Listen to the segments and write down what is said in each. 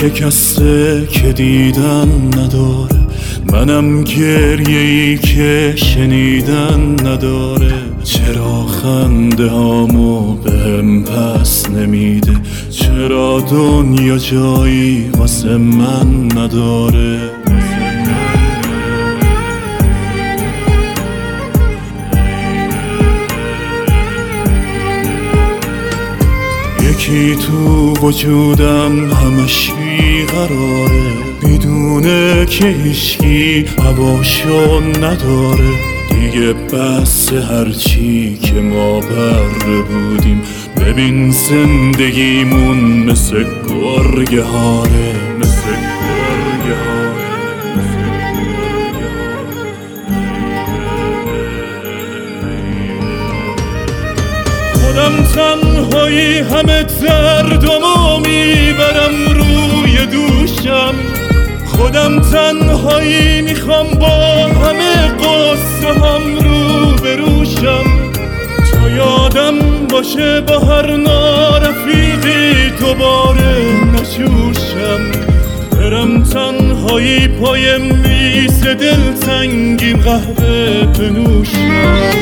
شکسته که دیدن نداره، منم گریه‌ای که شنیدن نداره. چرا خنده هامو بهم پس نمیده، چرا دنیا جایی واسه من نداره. یکی تو وجودم همش بیقراره، میدونه که هیچکی هواشو نداره. دیگه بس هرچی که ما بره بودیم، ببین زندگیمون مثل گرگه هاره، مثل گرگه هاره. خودم تنهایی همه دردمو میبرم روی دوشم، خودم تنهایی میخوام با همه قصه هم رو بروشم. تا یادم باشه با هر نارفیقی دوباره نجوشم، برم تنهایی پای میز دلتنگیم قهوه بنوشم.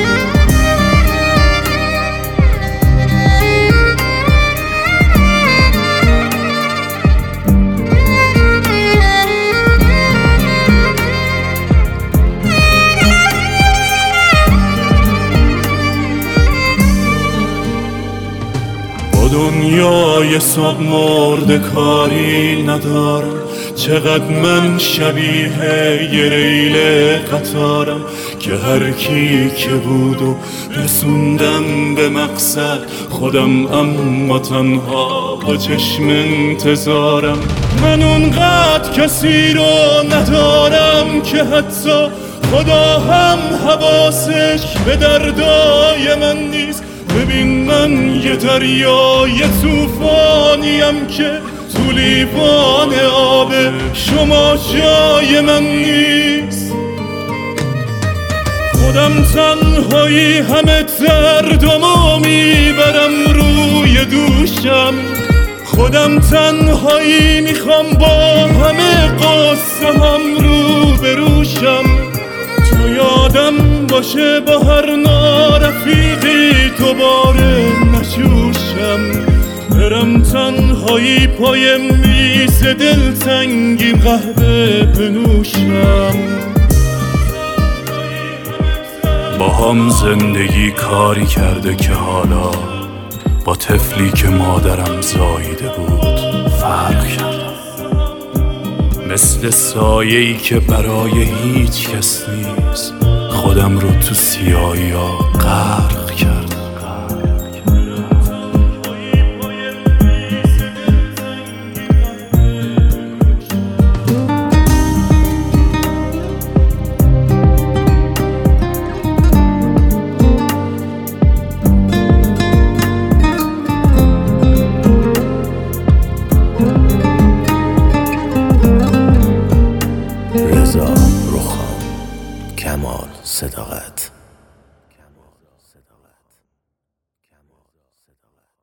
دنیای صبح مرده کاری ندارم، چقدر من شبیه یه ریل قطارم که هر کی که بود و رسوندم به مقصد خودم، اما تنها با چشم انتظارم. من اونقدر کسی رو ندارم که حتی خدا هم حواسش به دردای من نیست. ببین من یه دریای توفانیم که تو لیوان آب شما جای من نیست. خودم تنهایی همه دردمو میبرم روی دوشم، خودم تنهایی میخوام با همه قصه هم رو بروشم. تو یادم باشه با هر نارفیقی دوباره نجوشم، برم تنهایی پای میز دلتنگیم قهوه بنوشم. با هم زندگی کاری کرده که حالا با طفلی که مادرم زاییده بود فرق کردم. مثل سایه‌ای که برای هیچ کس نیست، خودم رو تو سیاهی‌ها غرق کردم. رضا رخان، کمال صداقت.